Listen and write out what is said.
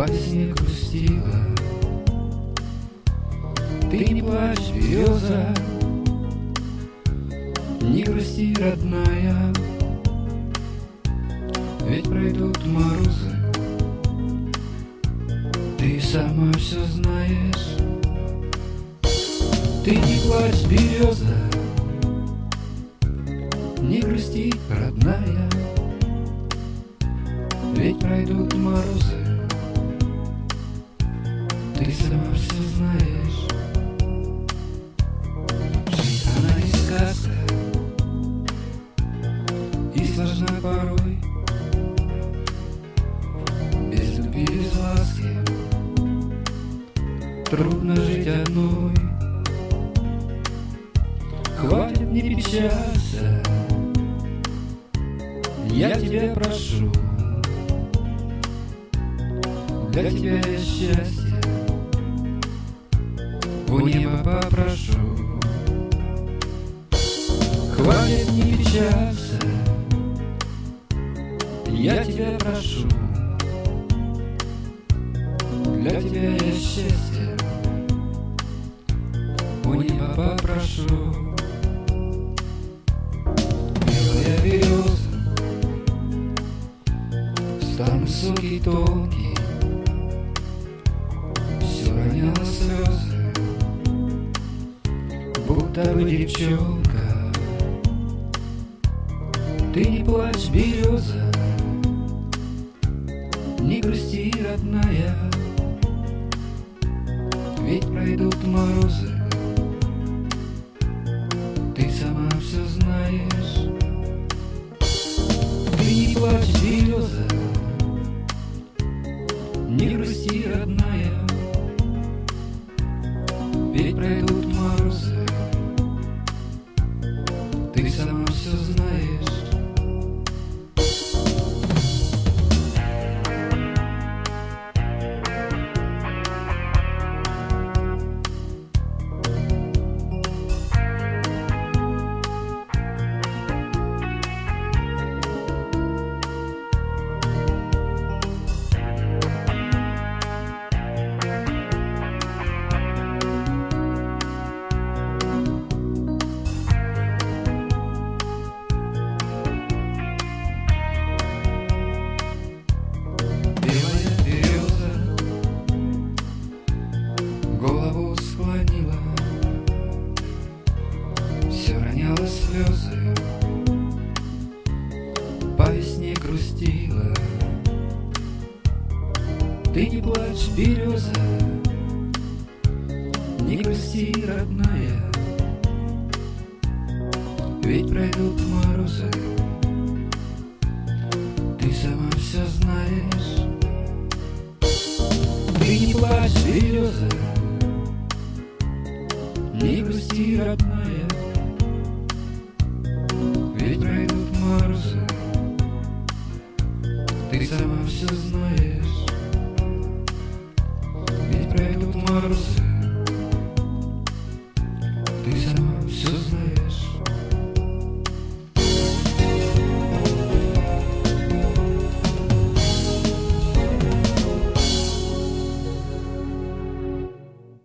по весне грустила. Ты не плачь, береза, не грусти, родная, ведь пройдут морозы. Ты сама все знаешь. Ты не плачь, береза, не грусти, родная, ведь пройдут морозы. Ты сама все знаешь. Жизнь, она не сказка, и сложна порой, без любви, без ласки трудно жить одной. Хватит не печалься, я тебя прошу, для тебя я счастье у неба попрошу. Хватит не печалься, я тебя прошу, для тебя я счастье у неба попрошу. Белая береза, стан высокий, тонкий, все роняла слезы, будто бы девчонка. Ты не плачь, береза, не грусти, родная, ведь пройдут морозы. Ты сама все знаешь. Ты не плачь, береза, не грусти, родная, ведь пройдут морозы. Ты сама все знаешь. Голову склонила, все роняла слезы, по весне грустила. Ты не плачь, береза, не грусти, родная, ведь пройдут морозы. Ты сама все знаешь. Ты не плачь, береза, не грусти, родная, ведь пройдут морозы. Ты сама все знаешь.